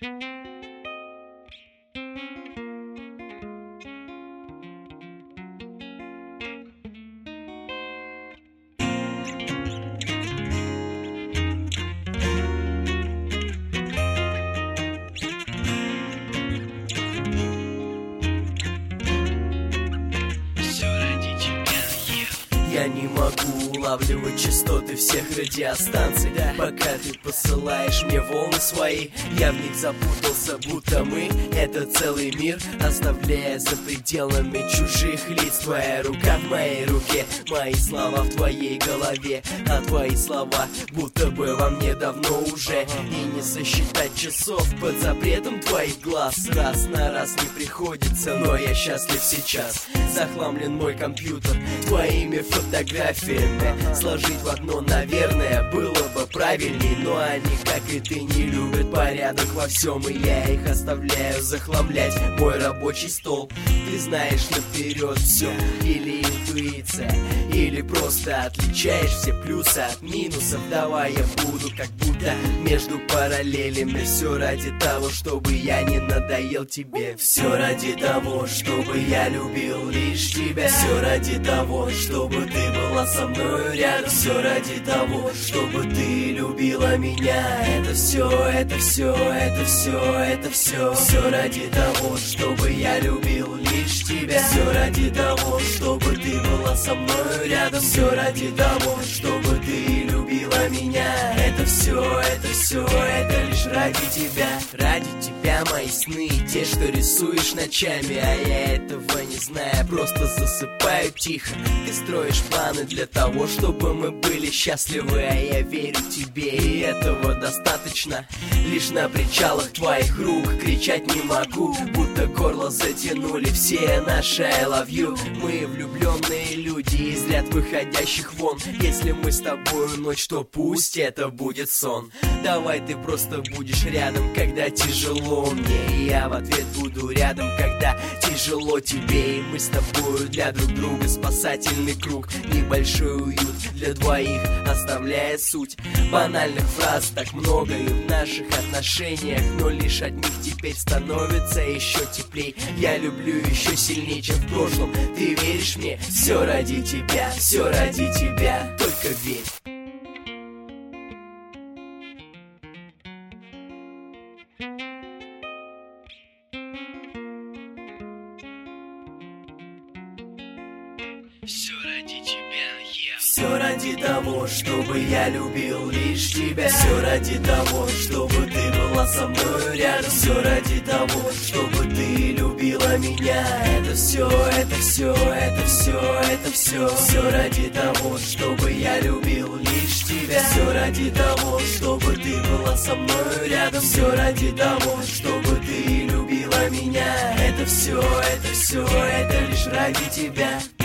Я не могу улавливать частоты всех радиостанций, пока ты посылаешь мне волны свои. Я в них запутался, будто мы — это целый мир, оставляя за пределами чужих лиц. Твоя рука в моей руке, мои слова в твоей голове, а твои слова будто бы во мне давно уже. И не сосчитать часов под запретом твоих глаз. Раз на раз не приходится, но я счастлив сейчас. Захламлен мой компьютер твоими фотографиями. Сложить в одно, наверное, было бы правильней, но они, как и ты, не любят порядок во всем, и я их оставляю захламлять мой рабочий стол. Ты знаешь наперед все, или интуиция, или просто отличаешь все плюсы от минусов. Давай я буду как будто между параллелями. Все ради того, чтобы я не надоел тебе. Все ради того, чтобы я любил лишь тебя. Все ради того, чтобы ты была со мной рядом. Все ради того, чтобы ты любила меня. Это все, это все, это все, это все. Все ради того, чтобы я любил лишь тебя. Все ради того, чтобы ты была со мной рядом. Все ради того, чтобы ты любила меня. Это все, это лишь ради тебя. Ради тебя мои сны, те, что рисуешь ночами. А я этого не знаю, просто засыпаю тихо. Ты строишь планы для того, чтобы мы были счастливы, а я верю тебе, и этого достаточно. Лишь на причалах твоих рук кричать не могу, будто горло затянули все наши I love you. Мы влюбленные люди, из ряд выходящих вон. Если мы с тобою ночь, то пусть это будет сон. Давай ты просто будешь рядом, когда тяжело мне, и я в ответ буду рядом, когда тяжело тебе. И мы с тобою для друг друга спасательный круг, небольшой уют для двоих, оставляя суть банальных фраз. Так много и в наших отношениях, но лишь от них теперь становится еще теплей. Я люблю еще сильнее, чем в прошлом. Ты веришь мне? Все ради тебя, только верь. Все ради тебя, Все ради того, чтобы я любил лишь тебя. Все ради того, чтобы ты была со мной рядом. Все ради того, чтобы ты любила меня. Это все, это все, это все, это все. Все ради того, чтобы я любил лишь тебя. Все ради того, чтобы ты была со мной рядом. Все ради того, чтобы ты любила меня. Это все, это лишь ради тебя.